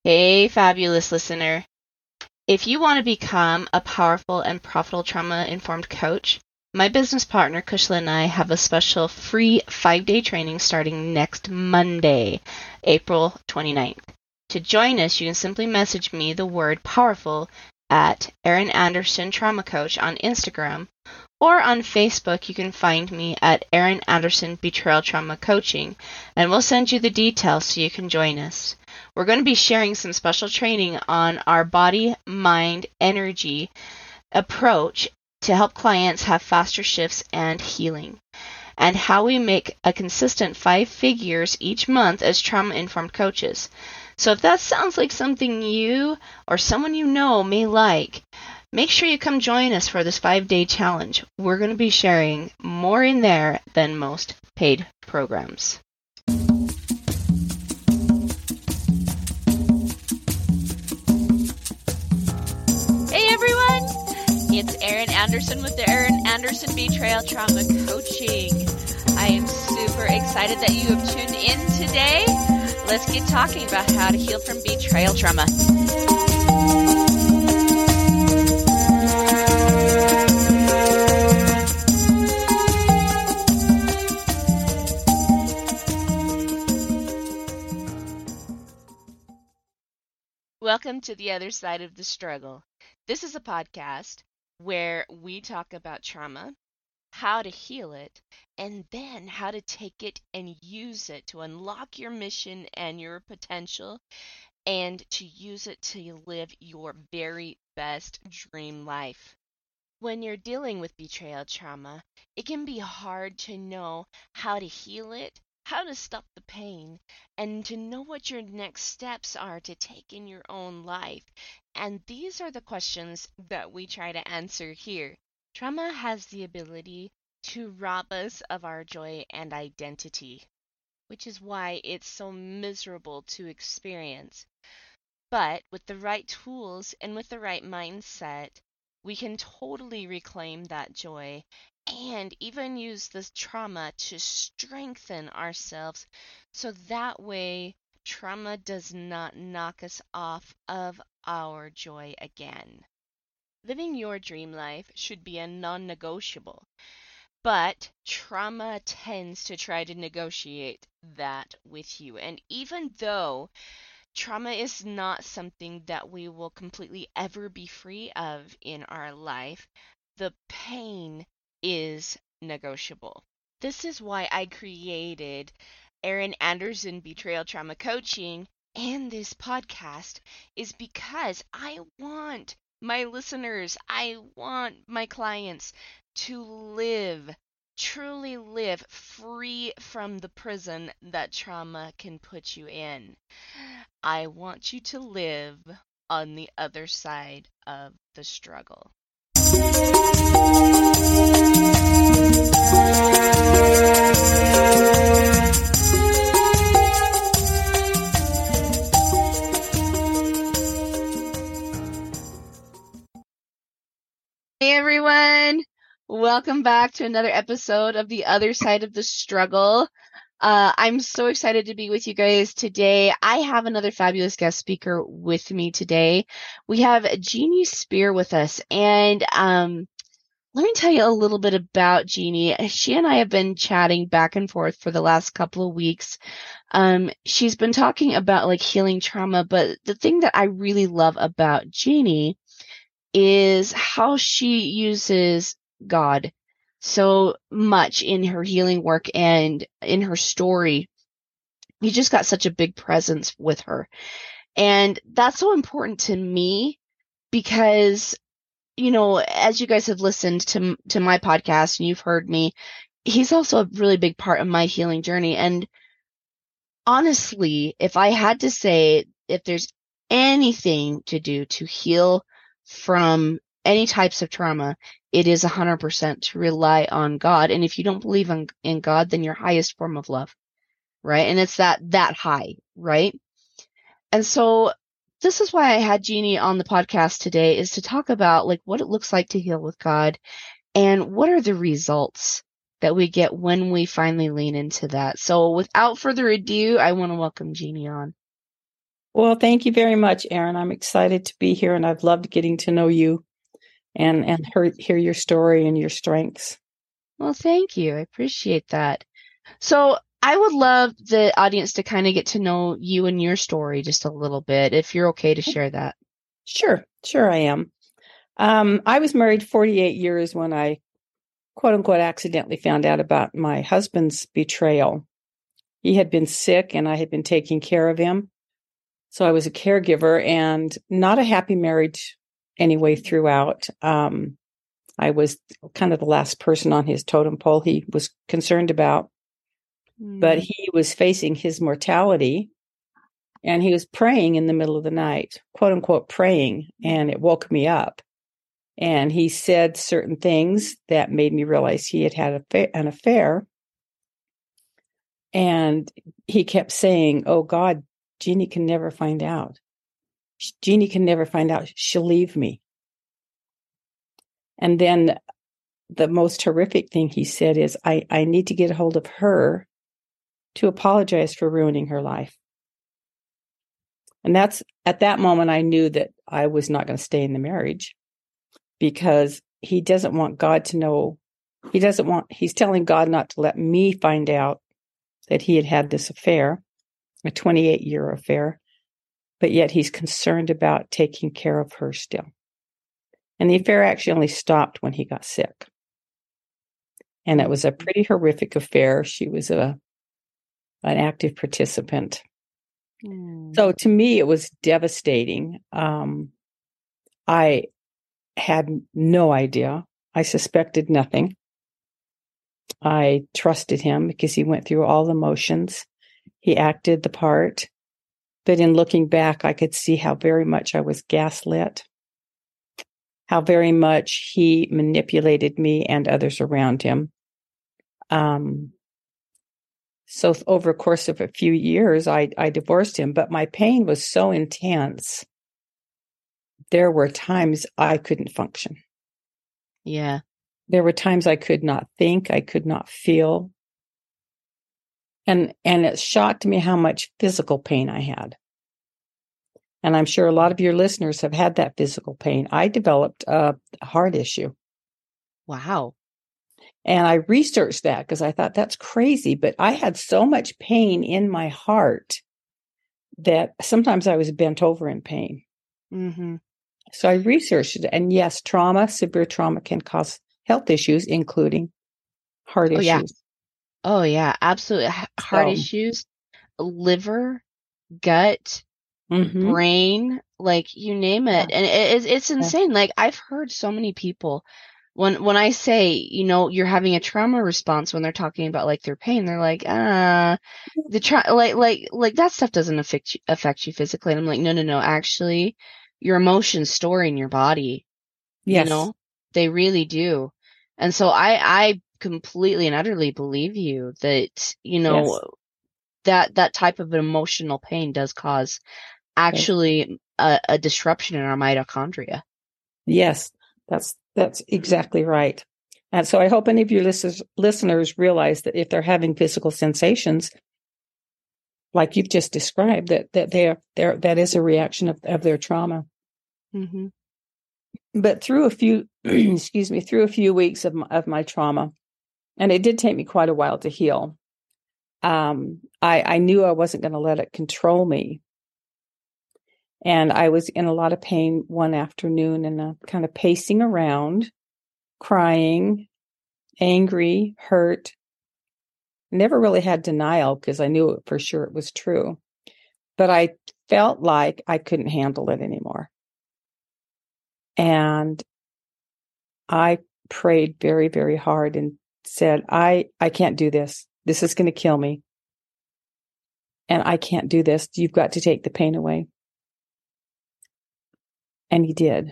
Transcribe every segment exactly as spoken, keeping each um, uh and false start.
Hey, fabulous listener. If you want to become a powerful and profitable trauma-informed coach, my business partner, Kushla, and I have a special free five-day training starting next Monday, April twenty-ninth. To join us, you can simply message me the word powerful at Erin Anderson Trauma Coach on Instagram, or on Facebook, you can find me at Erin Anderson Betrayal Trauma Coaching, and we'll send you the details so you can join us. We're going to be sharing some special training on our body, mind, energy approach to help clients have faster shifts and healing, and how we make a consistent five figures each month as trauma-informed coaches. So if that sounds like something you or someone you know may like, make sure you come join us for this five-day challenge. We're going to be sharing more in there than most paid programs. Hey everyone, it's Erin Anderson with the Erin Anderson Betrayal Trauma Coaching. I am super excited that you have tuned in today. Let's get talking about how to heal from betrayal trauma. Welcome to the other side of the struggle. This is a podcast where we talk about trauma, how to heal it, and then how to take it and use it to unlock your mission and your potential, and to use it to live your very best dream life. When you're dealing with betrayal trauma, it can be hard to know how to heal it, how to stop the pain, and to know what your next steps are to take in your own life. And these are the questions that we try to answer here. Trauma has the ability to rob us of our joy and identity, which is why it's so miserable to experience. But with the right tools and with the right mindset, we can totally reclaim that joy and even use this trauma to strengthen ourselves, so that way trauma does not knock us off of our joy again. Living your dream life should be a non-negotiable, but trauma tends to try to negotiate that with you. And even though trauma is not something that we will completely ever be free of in our life, the pain is negotiable. This is why I created Erin Anderson Betrayal Trauma Coaching and this podcast, is because I want my listeners, I want my clients to live, truly live free from the prison that trauma can put you in. I want you to live on the other side of the struggle. Hey everyone, welcome back to another episode of The Other Side of the Struggle. Uh, I'm so excited to be with you guys today. I have another fabulous guest speaker with me today. We have Jeannie Spear with us, and um, let me tell you a little bit about Jeannie. She and I have been chatting back and forth for the last couple of weeks. Um, she's been talking about like healing trauma, but the thing that I really love about Jeannie is how she uses God so much in her healing work and in her story. You just got such a big presence with her. And that's so important to me because, you know, as you guys have listened to to my podcast and you've heard me, he's also a really big part of my healing journey. And honestly, if I had to say, if there's anything to do to heal from any types of trauma, it is one hundred percent to rely on God. And if you don't believe in, in God, then your highest form of love, right? And it's that, that high, right? And so this is why I had Jeannie on the podcast today, is to talk about like what it looks like to heal with God and what are the results that we get when we finally lean into that. So without further ado, I want to welcome Jeannie on. Well, thank you very much, Erin. I'm excited to be here, and I've loved getting to know you and, and hear, hear your story and your strengths. Well, thank you. I appreciate that. So I would love the audience to kind of get to know you and your story just a little bit, if you're okay to share that. Sure, sure I am. Um, I was married forty-eight years when I, quote unquote, accidentally found out about my husband's betrayal. He had been sick and I had been taking care of him. So I was a caregiver and not a happy marriage anyway throughout. Um, I was kind of the last person on his totem pole he was concerned about, Mm. but he was facing his mortality and he was praying in the middle of the night, quote unquote, praying, and it woke me up. And he said certain things that made me realize he had had a fa- an affair. And he kept saying, "Oh God, Jeannie can never find out. Jeannie can never find out. She'll leave me." And then the most horrific thing he said is, I, I need to get a hold of her to apologize for ruining her life. And that's, at that moment, I knew that I was not going to stay in the marriage because he doesn't want God to know. He doesn't want, he's telling God not to let me find out that he had had this affair, a twenty-eight year affair, but yet he's concerned about taking care of her still. And the affair actually only stopped when he got sick. And it was a pretty horrific affair. She was a an active participant. Mm. So to me, it was devastating. Um, I had no idea. I suspected nothing. I trusted him because he went through all the motions. He acted the part. But in looking back, I could see how very much I was gaslit, how very much he manipulated me and others around him. Um, so over a course of a few years, I, I divorced him, but my pain was so intense. There were times I couldn't function. Yeah. There were times I could not think, I could not feel. And, and it shocked me how much physical pain I had. And I'm sure a lot of your listeners have had that physical pain. I developed a heart issue. Wow. And I researched that because I thought that's crazy. But I had so much pain in my heart that sometimes I was bent over in pain. Mm-hmm. So I researched it. And yes, trauma, severe trauma can cause health issues, including heart oh, issues. Yeah. Oh, yeah. Absolutely. Heart So, issues, liver, gut, mm-hmm. brain, like you name it. Yeah. And it, it's, it's insane. Yeah. Like I've heard so many people when, when I say, you know, you're having a trauma response when they're talking about like their pain, they're like, ah, the tra- like, like, like that stuff doesn't affect you, affect you physically. And I'm like, no, no, no, actually your emotions store in your body, Yes. you know, they really do. And so I, I completely and utterly believe you that, you know, yes. that, that type of emotional pain does cause actually a, a disruption in our mitochondria. Yes, that's that's exactly right. And so I hope any of your listeners listeners realize that if they're having physical sensations, like you've just described, that that they're there that is a reaction of, of their trauma. Mm-hmm. But through a few, excuse me, through a few weeks of my, of my trauma, and it did take me quite a while to heal. Um, I I knew I wasn't going to let it control me. And I was in a lot of pain one afternoon and uh, kind of pacing around, crying, angry, hurt. Never really had denial because I knew it for sure it was true. But I felt like I couldn't handle it anymore. And I prayed very, very hard and said, I, I can't do this. This is going to kill me. And I can't do this. You've got to take the pain away. And he did.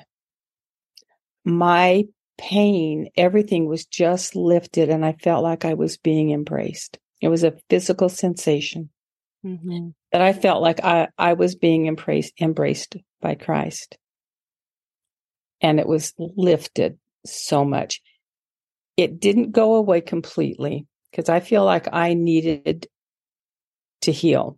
My pain, everything was just lifted and I felt like I was being embraced. It was a physical sensation mm-hmm. that I felt like I, I was being embraced, embraced by Christ. And it was lifted so much. It didn't go away completely because I feel like I needed to heal.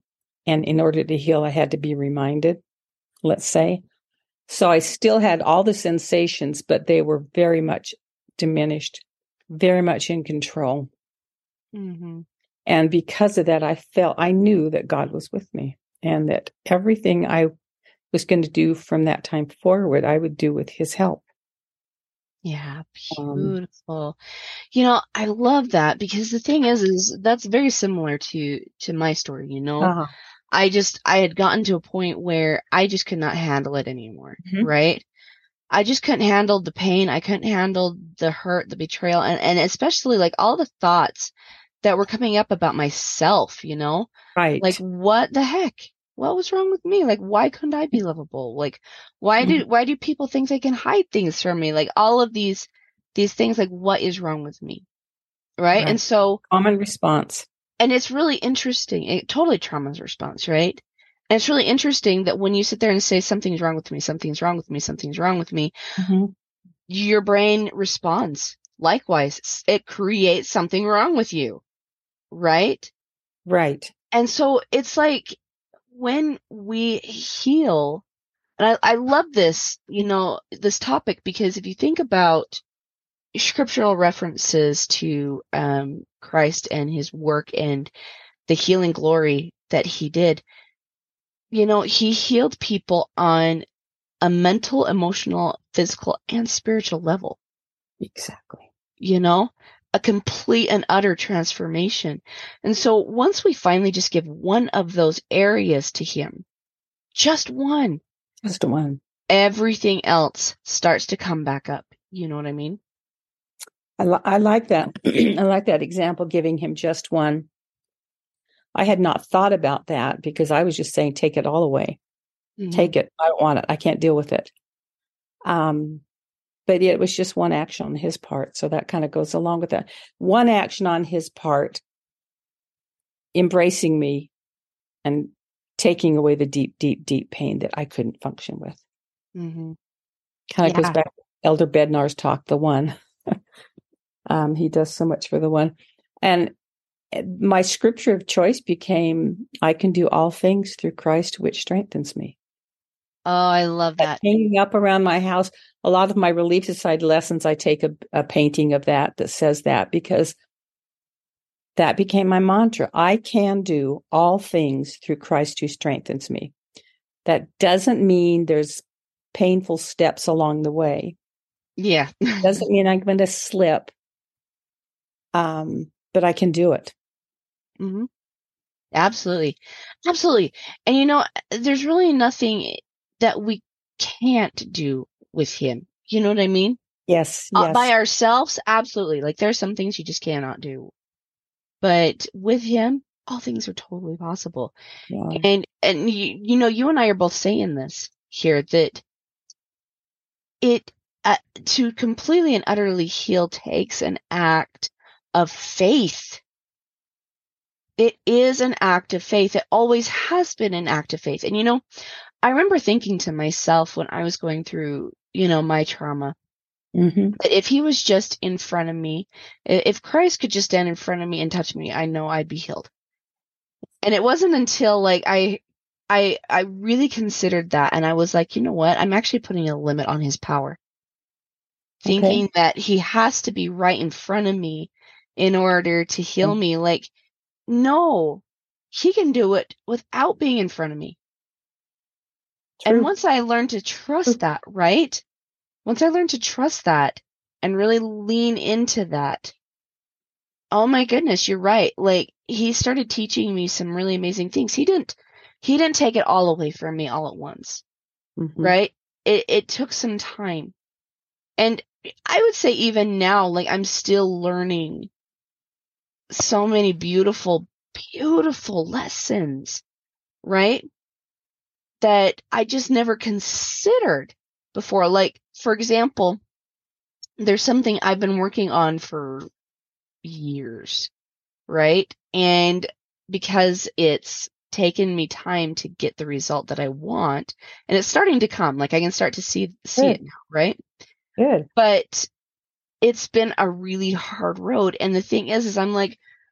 And in order to heal, I had to be reminded, let's say. So I still had all the sensations, but they were very much diminished, very much in control. Mm-hmm. And because of that, I felt, I knew that God was with me and that everything I was going to do from that time forward, I would do with his help. Yeah, Um, beautiful. You know, I love that because the thing is, is that's very similar to to my story, you know. uh-huh. I just I had gotten to a point where I just could not handle it anymore, Mhm. right? I just couldn't handle the pain. I couldn't handle the hurt, the betrayal, and, and especially like all the thoughts that were coming up about myself, you know? Right. Like, what the heck? What was wrong with me? Like, why couldn't I be lovable? Like, why do why do people think they can hide things from me? Like all of these these things, like what is wrong with me? Right? Right. And so Common response. and it's really interesting. It totally trauma's response, right? And it's really interesting that when you sit there and say something's wrong with me, something's wrong with me, something's wrong with me, Mhm. your brain responds. Likewise, it creates something wrong with you, right? Right. And so it's like when we heal, and I, I love this, you know, this topic because if you think about scriptural references to um, Christ and his work and the healing glory that he did, you know, he healed people on a mental, emotional, physical, and spiritual level. Exactly. You know, a complete and utter transformation. And so once we finally just give one of those areas to him, just one, Just one. everything else starts to come back up. You know what I mean? I, li- I like that. I like that example, giving him just one. I had not thought about that because I was just saying, take it all away. Mhm. Take it. I don't want it. I can't deal with it. Um, but it was just one action on his part. So that kind of goes along with that. One action on his part, embracing me and taking away the deep, deep, deep pain that I couldn't function with. Mm-hmm. Kind of Yeah. goes back to Elder Bednar's talk, the one. um, he does so much for the one. And my scripture of choice became, I can do all things through Christ, which strengthens me. Oh, I love that. Hanging up around my house, a lot of my Relief Society lessons, I take a, a painting of that that says that, because that became my mantra. I can do all things through Christ who strengthens me. That doesn't mean there's painful steps along the way. Yeah. Doesn't mean I'm going to slip. Um, but I can do it. Mm-hmm. Absolutely. Absolutely. And you know, there's really nothing that we can't do with him. You know what I mean? Yes, Uh, yes. by ourselves, absolutely. Like there's some things you just cannot do. But with him, all things are totally possible. Yeah. And and you, you know, you and I are both saying this here that it uh, to completely and utterly heal takes an act of faith. It is an act of faith. It always has been an act of faith. And you know, I remember thinking to myself when I was going through, you know, my trauma, Mm-hmm. that if he was just in front of me, if Christ could just stand in front of me and touch me, I know I'd be healed. And it wasn't until like I I I really considered that and I was like, you know what? I'm actually putting a limit on his power. Thinking Okay. that he has to be right in front of me in order to heal Mm. me. Like, no, he can do it without being in front of me. True. And once I learned to trust True. that, right? Once I learned to trust that and really lean into that, oh my goodness, you're right. Like he started teaching me some really amazing things. He didn't he didn't take it all away from me all at once, Mm-hmm. right? It it took some time. And I would say even now, like I'm still learning so many beautiful, beautiful lessons, right? That I just never considered before. Like, for example, there's something I've been working on for years, right? And because it's taken me time to get the result that I want, and it's starting to come, like I can start to see see it Good. now, right? Good. But it's been a really hard road. And the thing is, is I'm like,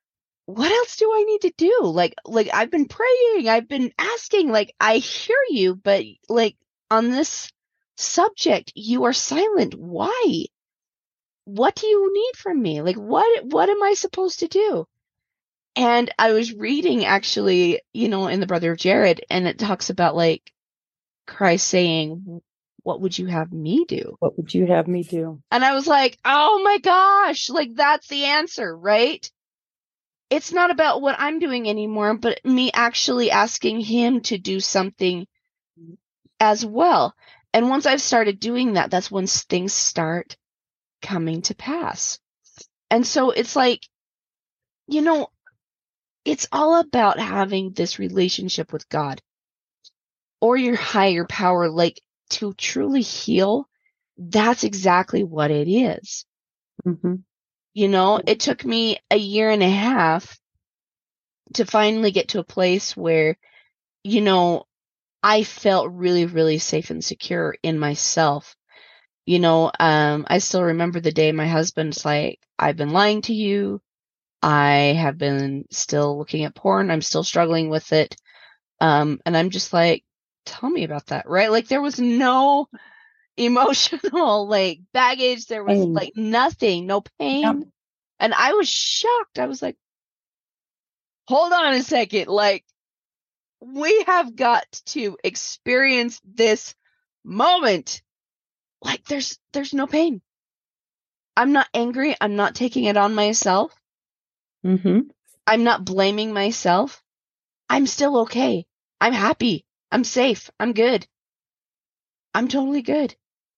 what else do I need to do? Like, like I've been praying, I've been asking, like, I hear you, but like on this subject, you are silent. Why? What do you need from me? Like, what, what am I supposed to do? And I was reading actually, you know, in the Brother of Jared, and it talks about like Christ saying, what would you have me do? What would you have me do? And I was like, oh my gosh, like that's the answer, right? It's not about what I'm doing anymore, but me actually asking him to do something as well. And once I've started doing that, that's when things start coming to pass. And so it's like, you know, it's all about having this relationship with God or your higher power, like to truly heal. That's exactly what it is. Mm-hmm. You know, it took me a year and a half to finally get to a place where, you know, I felt really, really safe and secure in myself. You know, um, I still remember the day my husband's like, I've been lying to you. I have been still looking at porn. I'm still struggling with it. Um, and I'm just like, tell me about that, right? Like there was no emotional like baggage. There was Pain. like nothing, no pain. Yep. And I was shocked. I was like, hold on a second. Like we have got to experience this moment. Like there's, there's no pain. I'm not angry. I'm not taking it on myself. Mm-hmm. I'm not blaming myself. I'm still okay. I'm happy. I'm safe. I'm good. I'm totally good.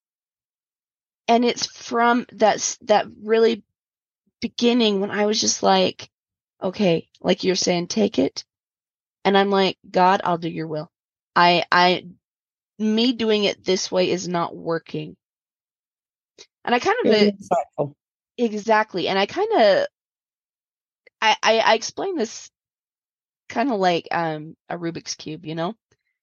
And it's from that, that really beginning when I was just like, okay, like you're saying, take it. And I'm like, God, I'll do your will. I, I, me doing it this way is not working. And I kind of, Very insightful. exactly. And I kind of, I, I, I explain this kind of like, um, a Rubik's Cube, you know?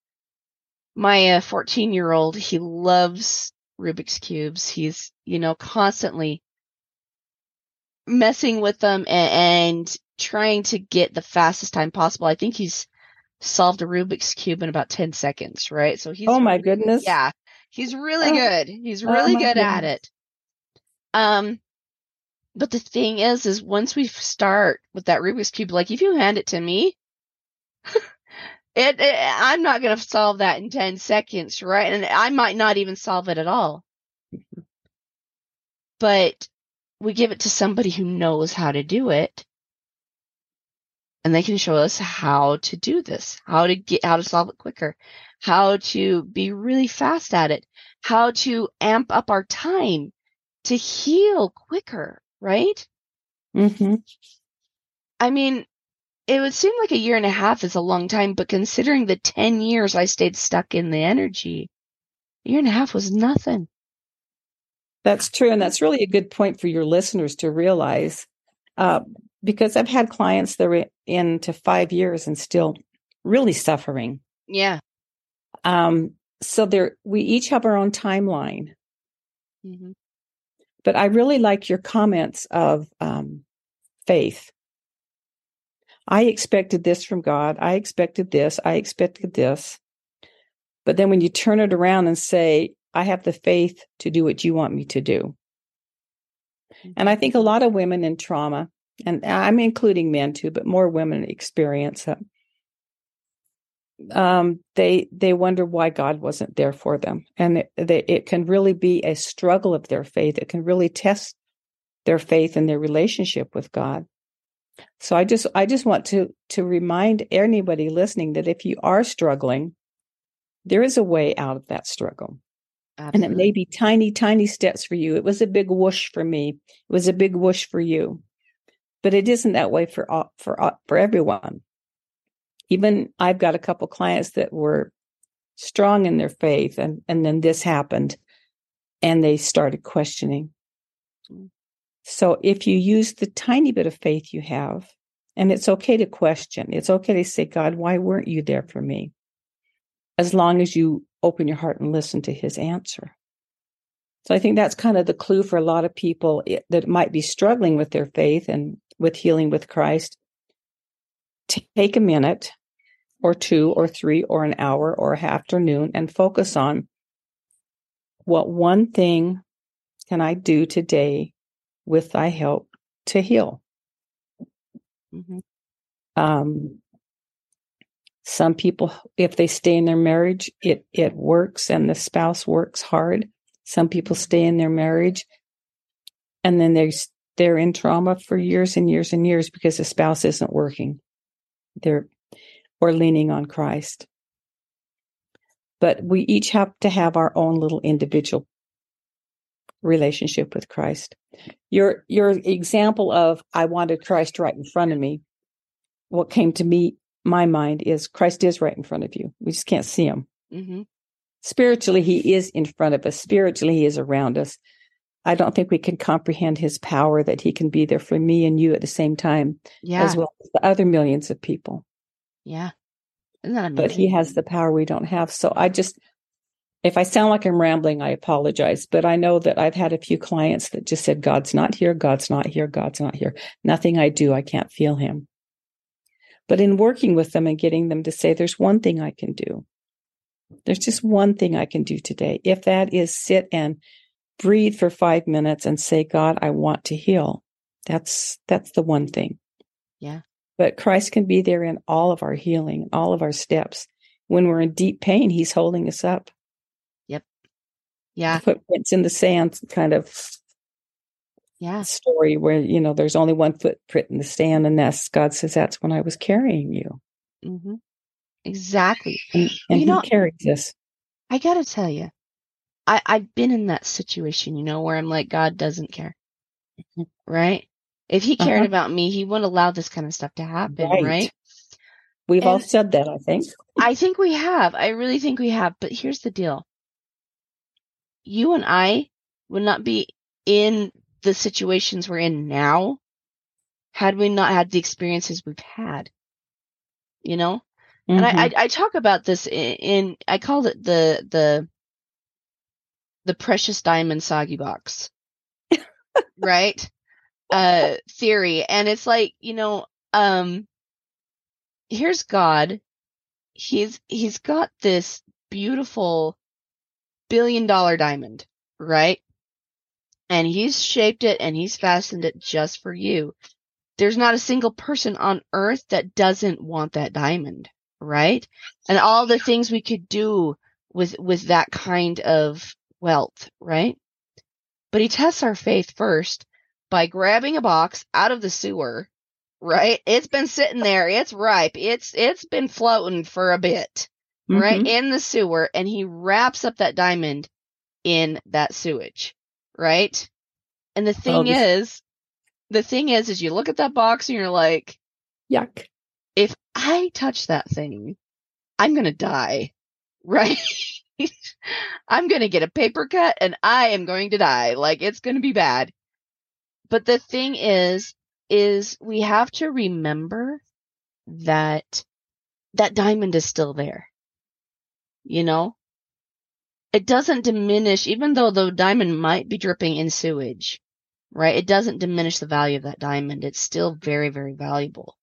My uh, fourteen year old, he loves Rubik's Cubes. He's, you know, constantly messing with them and, and trying to get the fastest time possible. I think he's solved a Rubik's Cube in about ten seconds, right? So he's, Oh my goodness. yeah, he's really Oh. good. He's Oh really my good goodness. at it. Um, but the thing is, is once we start with that Rubik's Cube, like if you hand it to me, It, it I'm not going to solve that in ten seconds, right? And I might not even solve it at all. But we give it to somebody who knows how to do it. And they can show us how to do this, how to get, how to solve it quicker, how to be really fast at it, how to amp up our time to heal quicker, right? Mm-hmm. I mean, it would seem like a year and a half is a long time, but considering the ten years I stayed stuck in the energy, a year and a half was nothing. That's true. And that's really a good point for your listeners to realize, uh, because I've had clients that are into five years and still really suffering. Yeah. Um, so there, we each have our own timeline. Mm-hmm. But I really like your comments of um, faith. I expected this from God. I expected this. I expected this. But then when you turn it around and say, I have the faith to do what you want me to do. Mm-hmm. And I think a lot of women in trauma, and I'm including men too, but more women experience it. Um, they they wonder why God wasn't there for them. And it, they, it can really be a struggle of their faith. It can really test their faith and their relationship with God. So I just I just want to to remind anybody listening that if you are struggling, there is a way out of that struggle. Absolutely. And it may be tiny, tiny steps for you. It was a big whoosh for me. It was a big whoosh for you. But it isn't that way for for for everyone. Even I've got a couple clients that were strong in their faith, and, and then this happened, and they started questioning. So if you use the tiny bit of faith you have, and it's okay to question, it's okay to say, God, why weren't you there for me? As long as you open your heart and listen to his answer. So I think that's kind of the clue for a lot of people that might be struggling with their faith and with healing with Christ. take a minute or two or three or an hour or an afternoon and focus on what one thing can I do today with thy help to heal. Mm-hmm. Um, some people, if they stay in their marriage, it, it works and the spouse works hard. Some people stay in their marriage and then they're, they're in trauma for years and years and years because the spouse isn't working. They're or leaning on Christ. But we each have to have our own little individual relationship with Christ. Your your example of I wanted Christ right in front of me, what came to me, my mind, is Christ is right in front of you. We just can't see him. Mm-hmm. Spiritually, he is in front of us. Spiritually, he is around us. I don't think we can comprehend his power that he can be there for me and you at the same time, Yeah. as well as the other millions of people. Yeah. Isn't that amazing? But he has the power we don't have. So I just, if I sound like I'm rambling, I apologize. But I know that I've had a few clients that just said, God's not here, God's not here, God's not here. Nothing I do, I can't feel him. But in working with them and getting them to say, there's one thing I can do. There's just one thing I can do today. If that is sit and breathe for five minutes and say, God, I want to heal. That's, that's the one thing. Yeah. But Christ can be there in all of our healing, all of our steps. When we're in deep pain, he's holding us up. Yep. Yeah. The footprints in the sand kind of yeah. story where, you know, there's only one footprint in the sand, and that's God says, that's when I was carrying you. Mm-hmm. Exactly. And, and you he know, carries us. I got to tell you, I, I've been in that situation, you know, where I'm like, God doesn't care. Right? If he cared Uh-huh. about me, he wouldn't allow this kind of stuff to happen, right? Right. We've And all said that, I think. I think we have. I really think we have. But here's the deal. You and I would not be in the situations we're in now had we not had the experiences we've had. You know? Mm-hmm. And I, I, I talk about this in, in, I called it the, the, the precious diamond soggy box. Right? Uh, theory. And it's like, you know, um, here's God. He's, he's got this beautiful billion dollar diamond, right? And he's shaped it and he's fastened it just for you. There's not a single person on earth that doesn't want that diamond, right? And all the things we could do with, with that kind of wealth, right? But he tests our faith first by grabbing a box out of the sewer, right? It's been sitting there. It's ripe. It's, it's been floating for a bit, Mm-hmm. right? In the sewer. And he wraps up that diamond in that sewage, right? And the thing Well, this- is, the thing is, is you look at that box and you're like, yuck. if I touch that thing, I'm going to die, right? I'm going to get a paper cut and I am going to die. Like, it's going to be bad. But the thing is, is we have to remember that that diamond is still there. You know? It doesn't diminish, even though the diamond might be dripping in sewage, right? It doesn't diminish the value of that diamond. It's still very, very valuable.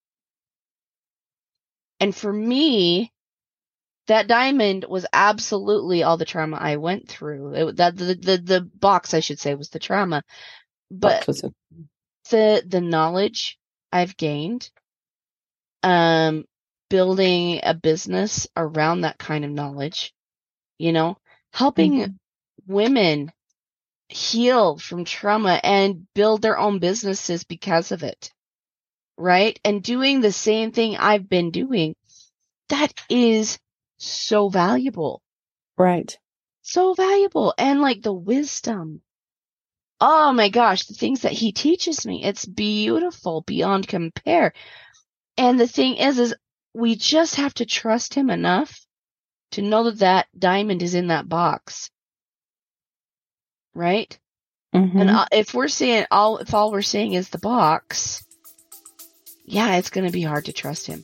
And for me, that diamond was absolutely all the trauma I went through. It, that the, the the box, I should say, was the trauma. But Was it? the the knowledge I've gained, um, building a business around that kind of knowledge, you know, helping Mm-hmm. women heal from trauma and build their own businesses because of it, right? And doing the same thing I've been doing, that is so valuable. Right. So valuable. And like the wisdom. Oh my gosh, the things that he teaches me, it's beautiful beyond compare. And the thing is, is we just have to trust him enough to know that that diamond is in that box. Right? Mm-hmm. And uh, if we're seeing all, if all we're seeing is the box, yeah, it's going to be hard to trust him.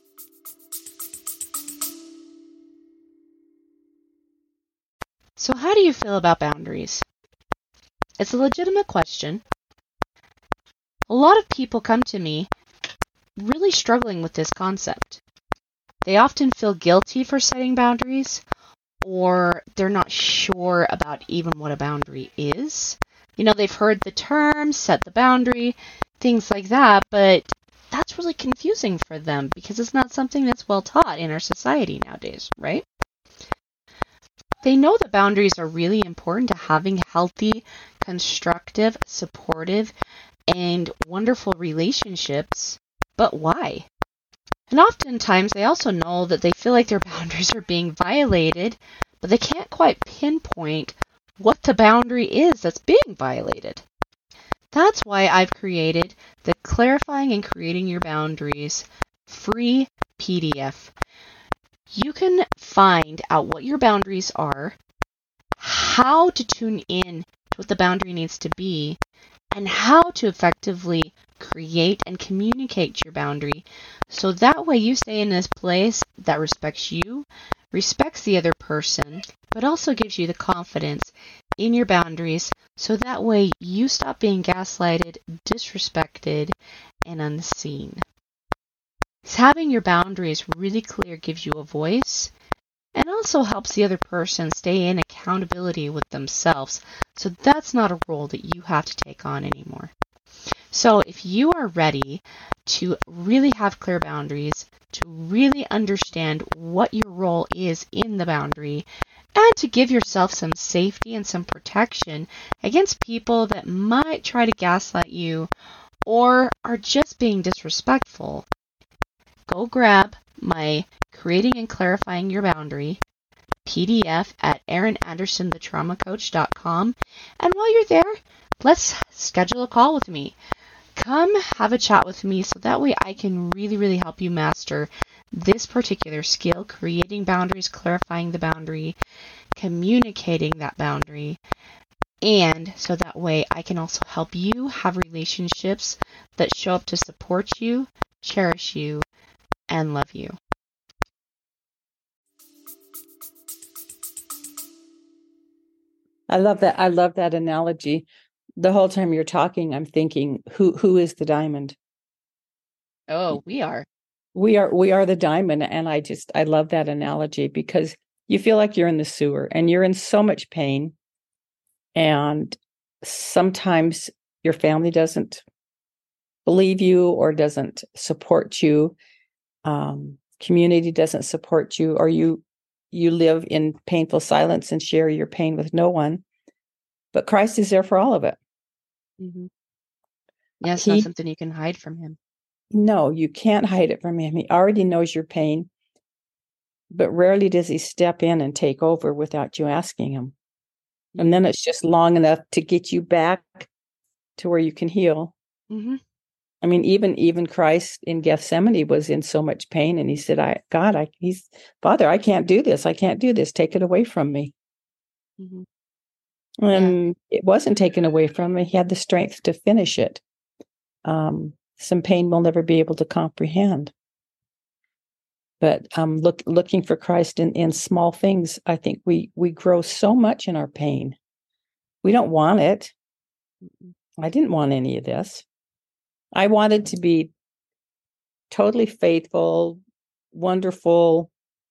So how do you feel about boundaries? It's a legitimate question. A lot of people come to me really struggling with this concept. They often feel guilty for setting boundaries, or they're not sure about even what a boundary is. You know, they've heard the term, set the boundary, things like that, but that's really confusing for them because it's not something that's well taught in our society nowadays, right? They know that boundaries are really important to having healthy, constructive, supportive, and wonderful relationships, but why? And oftentimes they also know that they feel like their boundaries are being violated, but they can't quite pinpoint what the boundary is that's being violated. That's why I've created the Clarifying and Creating Your Boundaries free P D F. You can find out what your boundaries are, how to tune in to what the boundary needs to be, and how to effectively create and communicate your boundary so that way you stay in this place that respects you, respects the other person, but also gives you the confidence in your boundaries so that way you stop being gaslighted, disrespected, and unseen. Having your boundaries really clear gives you a voice and also helps the other person stay in accountability with themselves. So that's not a role that you have to take on anymore. So if you are ready to really have clear boundaries, to really understand what your role is in the boundary, and to give yourself some safety and some protection against people that might try to gaslight you or are just being disrespectful, go grab my Creating and Clarifying Your Boundary P D F at erin anderson the trauma coach dot com. And while you're there, let's schedule a call with me. Come have a chat with me so that way I can really, really help you master this particular skill, creating boundaries, clarifying the boundary, communicating that boundary, and so that way I can also help you have relationships that show up to support you, cherish you, and love you. I love that. I love that analogy. The whole time you're talking, I'm thinking, who who is the diamond? Oh, we are. We are we are the diamond. And I just I love that analogy because you feel like you're in the sewer and you're in so much pain. And sometimes your family doesn't believe you or doesn't support you. Um, community doesn't support you, or you you live in painful silence and share your pain with no one. But Christ is there for all of it. Mm-hmm. Yeah, it's He, not something you can hide from him. No, you can't hide it from him. He already knows your pain, but rarely does he step in and take over without you asking him. Mm-hmm. And then it's just long enough to get you back to where you can heal. Mm-hmm. I mean, even even Christ in Gethsemane was in so much pain, and he said, "I God, I he's Father, I can't do this. I can't do this. Take it away from me." Mm-hmm. And yeah. It wasn't taken away from him. He had the strength to finish it. Um, some pain we'll never be able to comprehend. But um, look, looking for Christ in, in small things, I think we we grow so much in our pain. We don't want it. I didn't want any of this. I wanted to be totally faithful, wonderful,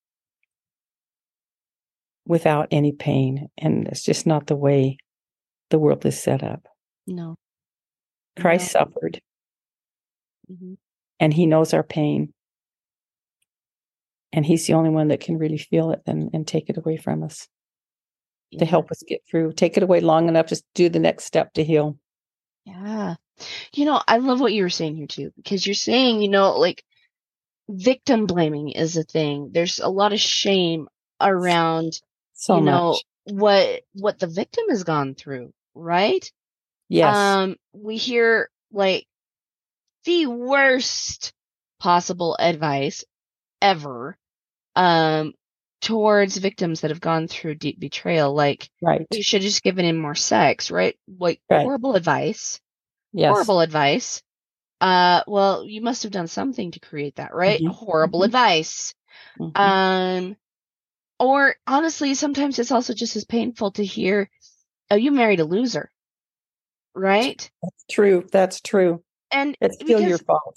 without any pain. And it's just not the way the world is set up. No. Christ no. suffered. Mm-hmm. And he knows our pain. And he's the only one that can really feel it and, and take it away from us. Yeah. To help us get through. Take it away long enough to do the next step to heal. Yeah. You know, I love what you were saying here too, because you're saying, you know, like victim blaming is a thing. There's a lot of shame around, so you know, much. what what the victim has gone through, right? Yes. Um, we hear like the worst possible advice ever um towards victims that have gone through deep betrayal. Like, right. you should have just given him more sex, right? Like, right. horrible advice. Yes. Horrible advice. Uh, well, you must have done something to create that, right? Mm-hmm. Horrible Mm-hmm. advice. Mm-hmm. Um, or honestly, sometimes it's also just as painful to hear, "Oh, you married a loser," right? That's true. That's true. And it's still because, your fault.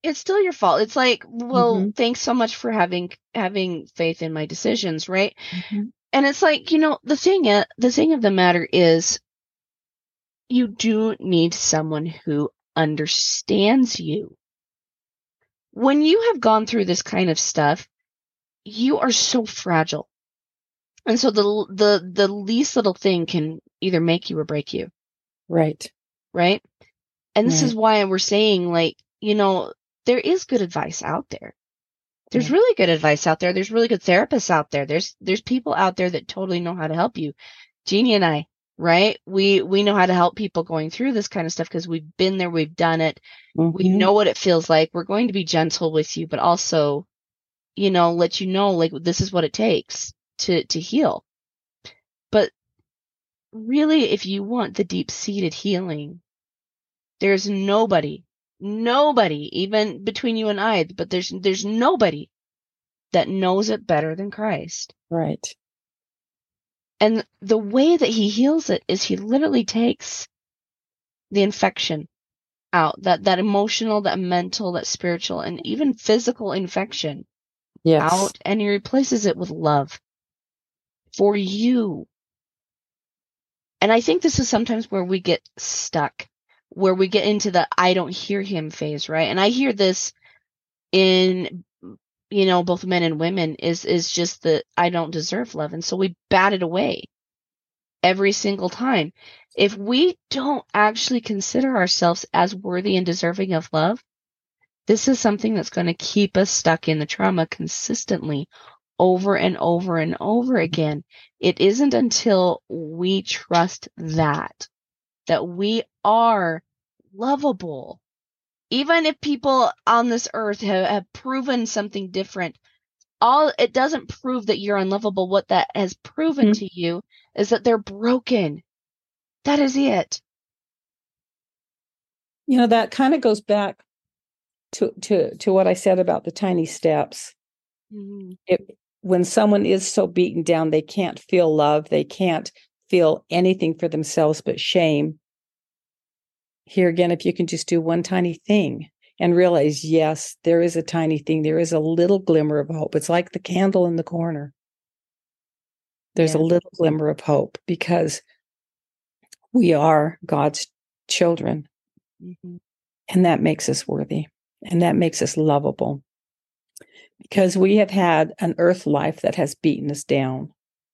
it's still your fault. It's like, well, Mm-hmm. thanks so much for having having faith in my decisions, right? Mm-hmm. And it's like, you know, the thing uh, the thing of the matter is you do need someone who understands you. When you have gone through this kind of stuff, you are so fragile. And so the the the least little thing can either make you or break you, Right. right? And this Right. is why we're saying, like, you know, there is good advice out there. There's Yeah. really good advice out there. There's really good therapists out there. There's there's people out there that totally know how to help you. Jeannie and I, right? We we know how to help people going through this kind of stuff because we've been there, we've done it. Mm-hmm. We know what it feels like. We're going to be gentle with you, but also, you know, let you know, like, this is what it takes to to heal. But really, if you want the deep-seated healing, there's nobody, nobody, even between you and I, but there's there's nobody that knows it better than Christ. Right. And the way that he heals it is he literally takes the infection out, that that emotional, that mental, that spiritual, and even physical infection Yes. out, and he replaces it with love for you. And I think this is sometimes where we get stuck, where we get into the I don't hear him phase, right? And I hear this in, you know, both men and women, is is just that I don't deserve love. And so we bat it away every single time. If we don't actually consider ourselves as worthy and deserving of love, this is something that's going to keep us stuck in the trauma consistently over and over and over again. It isn't until we trust that, that we are lovable. Even if people on this earth have, have proven something different, all it doesn't prove that you're unlovable. What that has proven Mm-hmm. to you is that they're broken. That is it. You know, that kind of goes back to, to, to what I said about the tiny steps. Mm-hmm. It, when someone is so beaten down, they can't feel love. They can't feel anything for themselves but shame. Here again, if you can just do one tiny thing and realize, yes, there is a tiny thing. There is a little glimmer of hope. It's like the candle in the corner. There's Yeah. a little glimmer of hope because we are God's children. Mm-hmm. And that makes us worthy. And that makes us lovable. Because we have had an earth life that has beaten us down.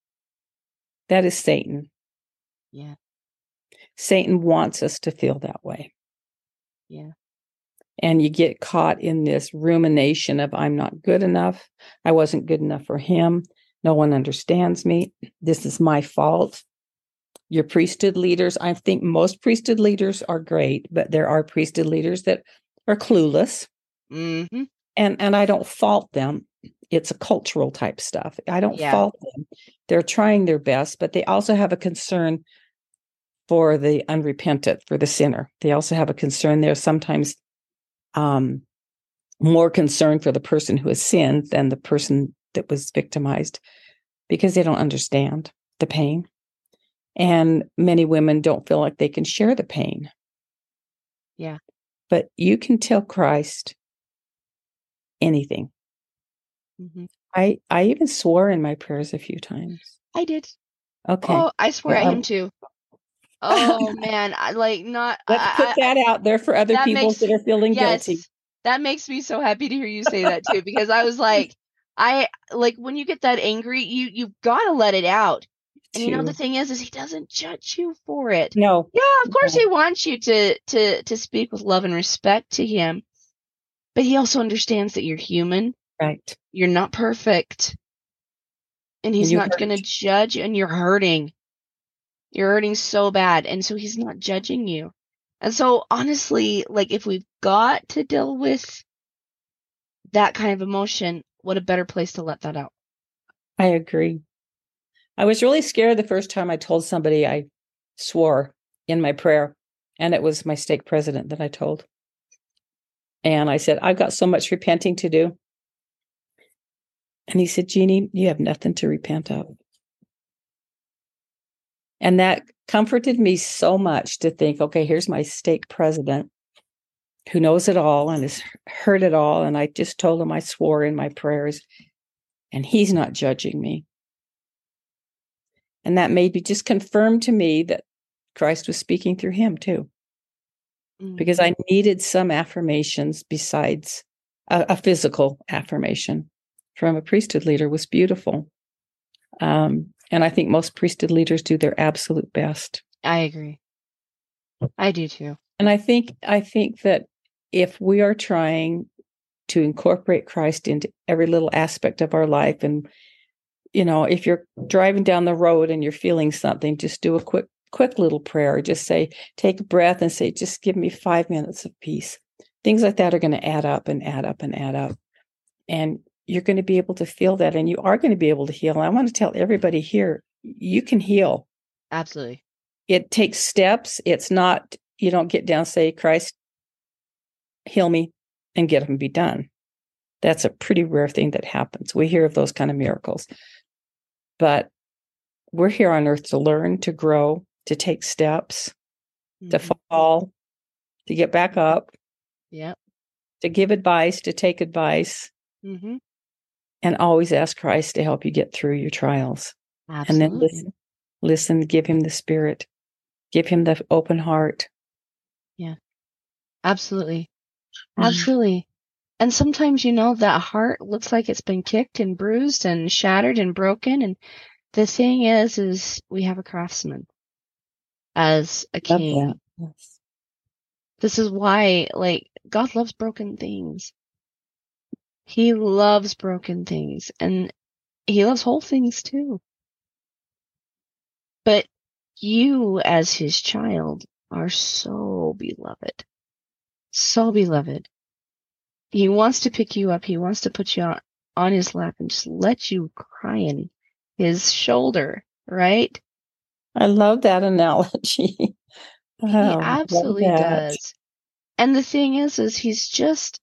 That is Satan. Yeah. Satan wants us to feel that way. Yeah. And you get caught in this rumination of, I'm not good enough. I wasn't good enough for him. No one understands me. This is my fault. Your priesthood leaders, I think most priesthood leaders are great, but there are priesthood leaders that are clueless. Mm-hmm. And, and I don't fault them. It's a cultural type stuff. I don't Yeah. fault them. They're trying their best, but they also have a concern for the unrepentant, for the sinner. They also have a concern there sometimes um, more concern for the person who has sinned than the person that was victimized because they don't understand the pain. And many women don't feel like they can share the pain. Yeah. But you can tell Christ anything. Mm-hmm. I, I even swore in my prayers a few times. I did. Okay. Oh, I swear Yeah, at I- him too. Oh man, I like not. Let's I, put I, that out there for other that people makes that are feeling yes, guilty. that makes me so happy to hear you say that too, because I was like, I like when you get that angry, you you've got to let it out. And you know the Too. thing is, is he doesn't judge you for it. No. Yeah, of course No. he wants you to to to speak with love and respect to him, but he also understands that you're human. Right. You're not perfect, and he's you not going to hurt. judge you, and you're hurting. You're hurting so bad, and so he's not judging you. And so honestly, like if we've got to deal with that kind of emotion, what a better place to let that out. I agree. I was really scared the first time I told somebody I swore in my prayer, and it was my stake president that I told. And I said, I've got so much repenting to do. And he said, Jeannie, you have nothing to repent of. And that comforted me so much to think, okay, here's my stake president. who knows it all and has heard it all. And I just told him I swore in my prayers, and he's not judging me. And that made me just confirm to me that Christ was speaking through him too. Mm-hmm. Because I needed some affirmations besides a, a physical affirmation from a priesthood leader was beautiful. Um, and I think most priesthood leaders do their absolute best. I agree. I do too. And I think I think that if we are trying to incorporate Christ into every little aspect of our life, and you know, if you're driving down the road and you're feeling something, just do a quick quick little prayer. Just say, take a breath and say, just give me five minutes of peace. Things like that are going to add up and add up and add up. And you're going to be able to feel that, and you are going to be able to heal. And I want to tell everybody here, you can heal. Absolutely. It takes steps. It's not, you don't get down, say, Christ, heal me, and get up and be done. That's a pretty rare thing that happens. We hear of those kind of miracles. But we're here on earth to learn, to grow, to take steps, mm-hmm. to fall, to get back up, yeah, to give advice, to take advice, mm-hmm. and always ask Christ to help you get through your trials. Absolutely. And then listen, listen, give him the Spirit, give him the open heart. Yeah, absolutely. Absolutely. And sometimes, you know, that heart looks like it's been kicked and bruised and shattered and broken. And the thing is, is we have a craftsman as a king. Yes. This is why, like, God loves broken things. He loves broken things, and he loves whole things too. But you, as his child, are so beloved. So beloved. He wants to pick you up. He wants to put you on, on his lap and just let you cry in his shoulder, right? I love that analogy. Wow, he absolutely does. And the thing is, is he's just,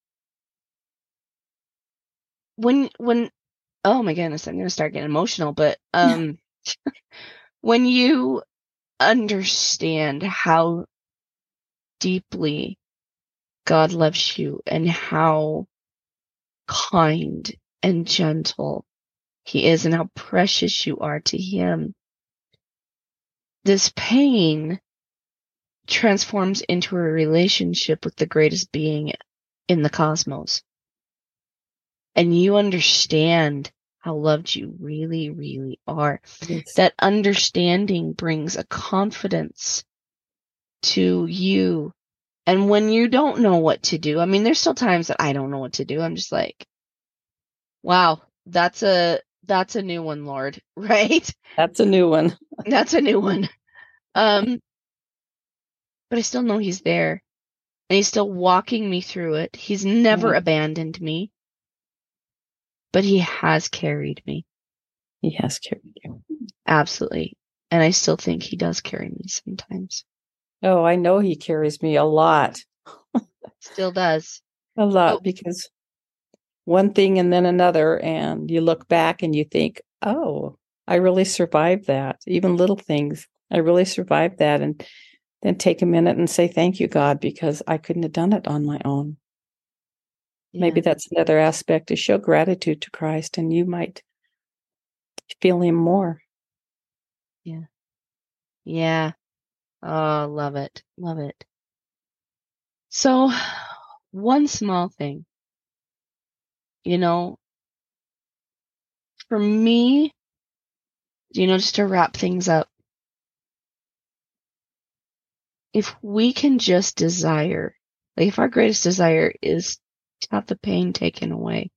when, when, oh my goodness, I'm going to start getting emotional, but, um, when you understand how deeply God loves you and how kind and gentle he is and how precious you are to him, this pain transforms into a relationship with the greatest being in the cosmos. And you understand how loved you really, really are. Yes. That understanding brings a confidence to you. And when you don't know what to do, I mean, there's still times that I don't know what to do. I'm just like, wow, that's a, that's a new one, Lord, right? That's a new one. That's a new one. Um, but I still know he's there, and he's still walking me through it. He's never yeah. abandoned me, but he has carried me. He has carried you. Absolutely. And I still think he does carry me sometimes. Oh, I know he carries me a lot. Still does. A lot, oh. Because one thing and then another, and you look back and you think, oh, I really survived that. Even little things, I really survived that. And then take a minute and say, thank you, God, because I couldn't have done it on my own. Yeah. Maybe that's another aspect, to show gratitude to Christ, and you might feel him more. Yeah. Yeah. Oh, love it. Love it. So, one small thing, you know, for me, you know, just to wrap things up, if we can just desire, like if our greatest desire is to have the pain taken away,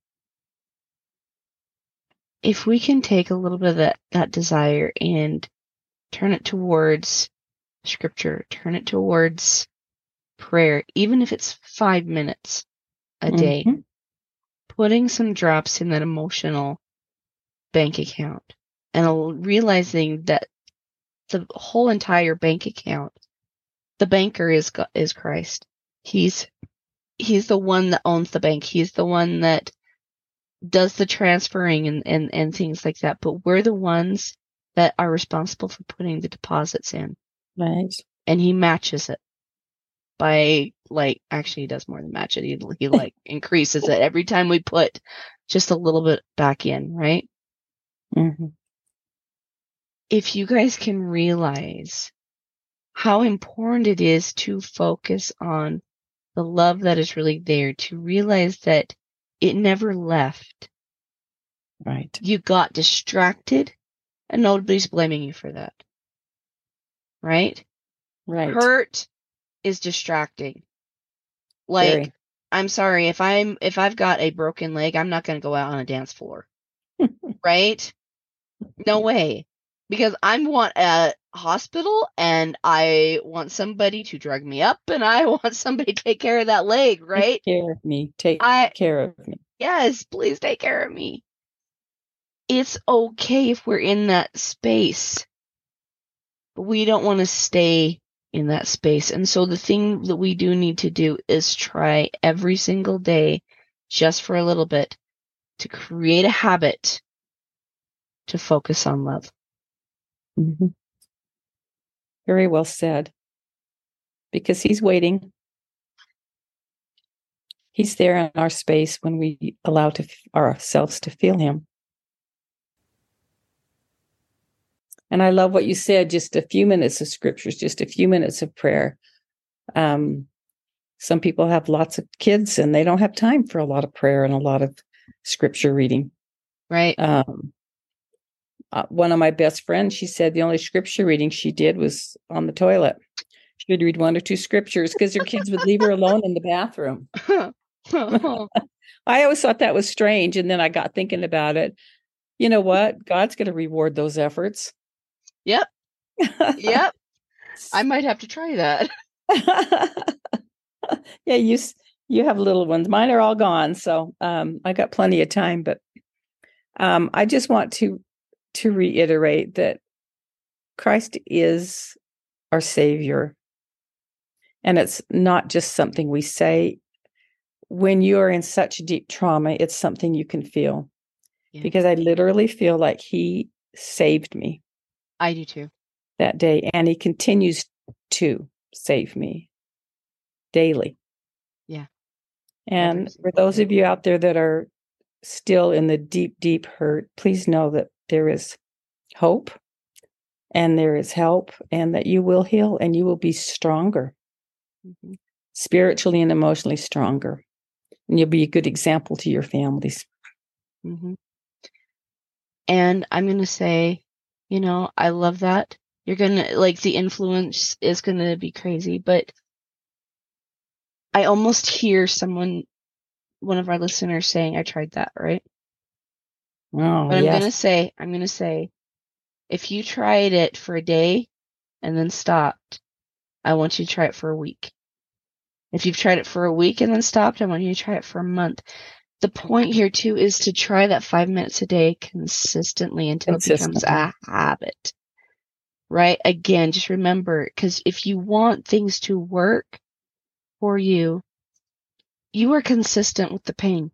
if we can take a little bit of that, that desire and turn it towards scripture, turn it towards prayer, even if it's five minutes a day, mm-hmm. putting some drops in that emotional bank account and realizing that the whole entire bank account, the banker is is Christ. He's he's the one that owns the bank. He's the one that does the transferring and, and, and things like that. But we're the ones that are responsible for putting the deposits in. Right. And he matches it. by like, actually he does more than match it. He, he like increases it every time we put just a little bit back in, right? Mm-hmm. If you guys can realize how important it is to focus on the love that is really there, to realize that it never left. Right. You got distracted and nobody's blaming you for that. Right? Right. Hurt is distracting. Like, Very. I'm sorry, if I'm if I've got a broken leg, I'm not going to go out on a dance floor. Right? No way. Because I want a hospital and I want somebody to drug me up and I want somebody to take care of that leg, right? Take care of me. Take I care of me. Yes, please take care of me. It's okay if we're in that space, but we don't want to stay in that space. And so the thing that we do need to do is try every single day, just for a little bit, to create a habit to focus on love. Mm-hmm. Very well said. Because he's waiting. He's there in our space when we allow to ourselves to feel him. And I love what you said, just a few minutes of scriptures, just a few minutes of prayer. Um, some people have lots of kids and they don't have time for a lot of prayer and a lot of scripture reading. Right. Um, uh, one of my best friends, she said the only scripture reading she did was on the toilet. She would read one or two scriptures because her kids would leave her alone in the bathroom. I always thought that was strange. And then I got thinking about it. You know what? God's going to reward those efforts. Yep. Yep. I might have to try that. Yeah, you you have little ones. Mine are all gone, so um, I got plenty of time. But um, I just want to to reiterate that Christ is our Savior, and it's not just something we say. When you are in such deep trauma, it's something you can feel. Yeah. Because I literally feel like He saved me. I do too. That day, and He continues to save me daily. Yeah. And for those of you out there that are still in the deep, deep hurt, please know that there is hope and there is help and that you will heal and you will be stronger, mm-hmm. spiritually and emotionally stronger. And you'll be a good example to your families. Mm-hmm. And I'm going to say, you know, I love that. You're going to, like, the influence is going to be crazy, but I almost hear someone, one of our listeners saying, I tried that, right? Oh, but I'm yes. going to say, I'm going to say, if you tried it for a day and then stopped, I want you to try it for a week. If you've tried it for a week and then stopped, I want you to try it for a month. The point here, too, is to try that five minutes a day consistently until consistently. It becomes a habit, right? Again, just remember, because if you want things to work for you, you are consistent with the pain.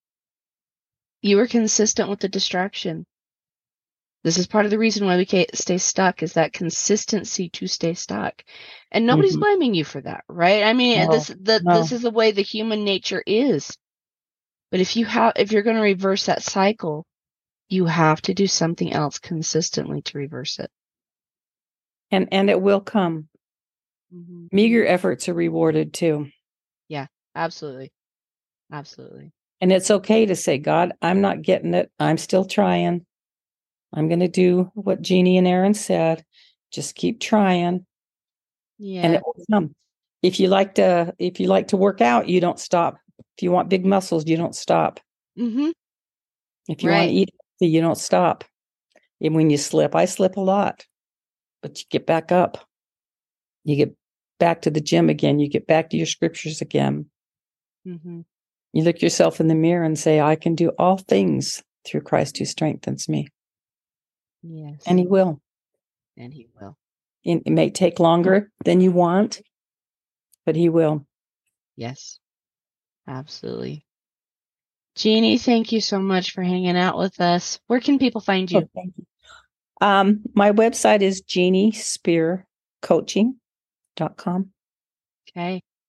You are consistent with the distraction. This is part of the reason why we can't stay stuck, is that consistency to stay stuck. And nobody's mm-hmm. blaming you for that, right? I mean, no, this the, no. this is the way the human nature is. But if you have, if you're going to reverse that cycle, you have to do something else consistently to reverse it. And and it will come. Mm-hmm. Meager efforts are rewarded too. Yeah, absolutely. Absolutely. And it's okay to say, God, I'm not getting it. I'm still trying. I'm going to do what Jeannie and Aaron said. Just keep trying. Yeah. And it will come. If you like to, if you like to work out, you don't stop. If you want big muscles, you don't stop. Mm-hmm. If you right. want to eat, you don't stop. And when you slip, I slip a lot, but you get back up. You get back to the gym again. You get back to your scriptures again. Mm-hmm. You look yourself in the mirror and say, I can do all things through Christ who strengthens me. Yes. And He will. And He will. It may take longer than you want, but He will. Yes. Absolutely. Jeannie, thank you so much for hanging out with us. Where can people find you? Oh, thank you. Um, my website is jeannie spear coaching dot com. Okay.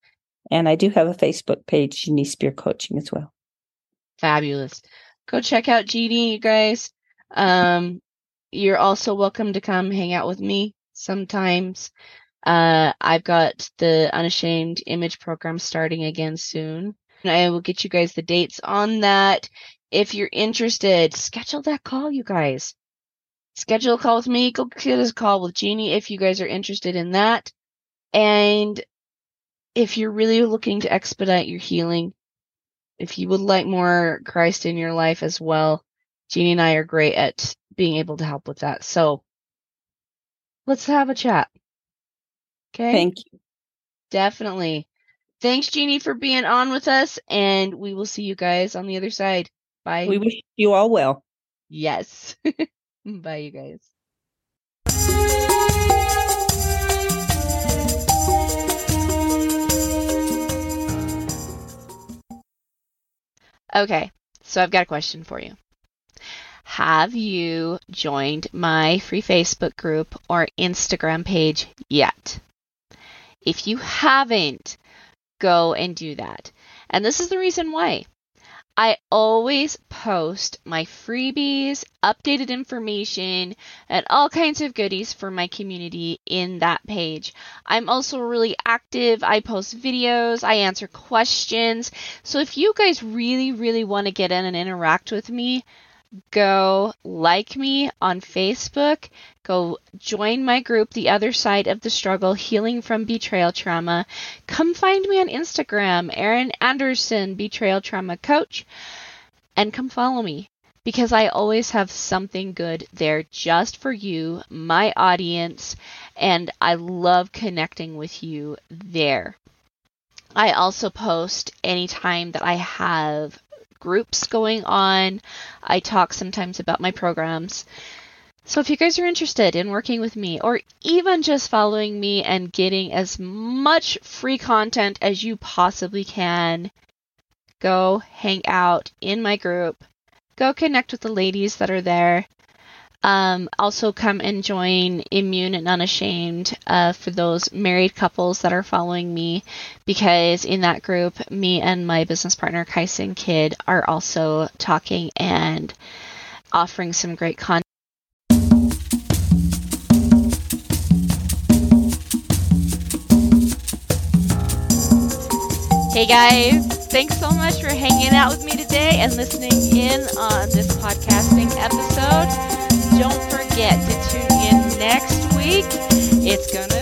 And I do have a Facebook page, Jeannie Spear Coaching, as well. Fabulous. Go check out Jeannie, you guys. Um, you're also welcome to come hang out with me sometimes. Uh, I've got the Unashamed Image program starting again soon. I will get you guys the dates on that. If you're interested, schedule that call, you guys. Schedule a call with me. Go get a call with Jeannie if you guys are interested in that. And if you're really looking to expedite your healing, if you would like more Christ in your life as well, Jeannie and I are great at being able to help with that. So let's have a chat. Okay? Thank you. Definitely. Thanks, Jeannie, for being on with us, and we will see you guys on the other side. Bye. We wish you all well. Yes. Bye, you guys. Okay, so I've got a question for you. Have you joined my free Facebook group or Instagram page yet? If you haven't, go and do that. And this is the reason why. I always post my freebies, updated information, and all kinds of goodies for my community in that page. I'm also really active. I post videos. I answer questions. So if you guys really, really want to get in and interact with me, go like me on Facebook. Go join my group, The Other Side of the Struggle, Healing from Betrayal Trauma. Come find me on Instagram, Erin Anderson, Betrayal Trauma Coach, and come follow me because I always have something good there just for you, my audience, and I love connecting with you there. I also post anytime that I have groups going on. I talk sometimes about my programs. So if you guys are interested in working with me or even just following me and getting as much free content as you possibly can, go hang out in my group. Go connect with the ladies that are there. Um, also come and join Immune and Unashamed uh, for those married couples that are following me, because in that group, me and my business partner, Kyson Kidd, are also talking and offering some great content. Hey guys, thanks so much for hanging out with me today and listening in on this podcasting episode. Don't forget to tune in next week. It's going to